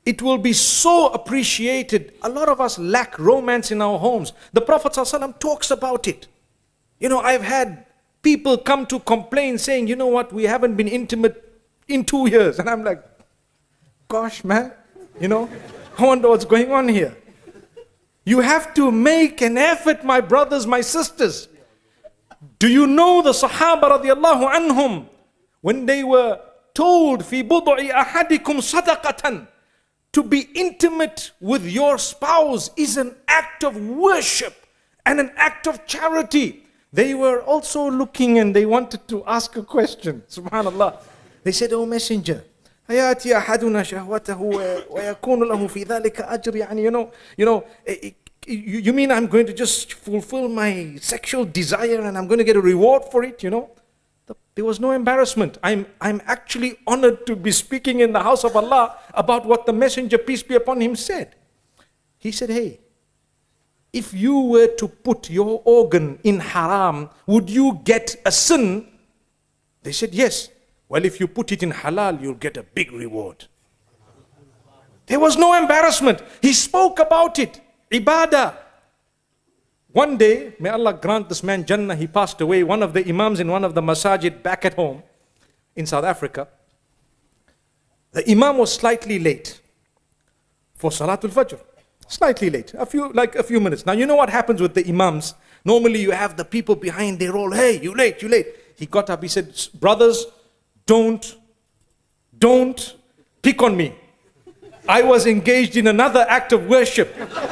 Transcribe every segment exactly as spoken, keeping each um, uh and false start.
it will be so appreciated. A lot of us lack romance in our homes. The Prophet ﷺ talks about it. You know, I've had people come to complain saying, you know what, we haven't been intimate in two years. And I'm like, gosh, man, you know, I wonder what's going on here. You have to make an effort, my brothers, my sisters. Do you know the Sahaba radiallahu anhum, when they were told, fi bud'i ahadikum sadaqatan, to be intimate with your spouse is an act of worship and an act of charity. They were also looking and they wanted to ask a question. Subhanallah. They said, "Oh Messenger, hayati ahaduna shahwatahu wa yakunu lahu fi dhalika ajr." Yani, you know, you know, you mean I'm going to just fulfill my sexual desire and I'm going to get a reward for it, you know? There was no embarrassment. I'm, I'm actually honored to be speaking in the house of Allah about what the Messenger, peace be upon him, said. He said, hey, if you were to put your organ in haram, would you get a sin? They said, yes. Well, if you put it in halal, you'll get a big reward. There was no embarrassment. He spoke about it. Ibadah. One day, may Allah grant this man Jannah, he passed away, one of the imams in one of the masajid back at home in South Africa. The imam was slightly late for Salatul Fajr. Slightly late, a few, like a few minutes. Now you know what happens with the imams. Normally you have the people behind, they roll, hey, you late, you late. He got up, he said, brothers, don't, don't pick on me. I was engaged in another act of worship.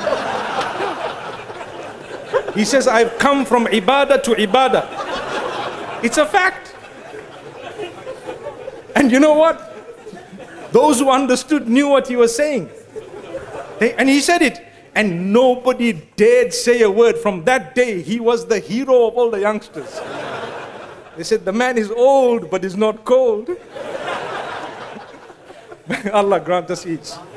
He says, I've come from ibadah to ibadah. It's a fact. And you know what? Those who understood knew what he was saying. They, and he said it. And nobody dared say a word. From that day, he was the hero of all the youngsters. They said, the man is old, but is not cold. Allah grant us each.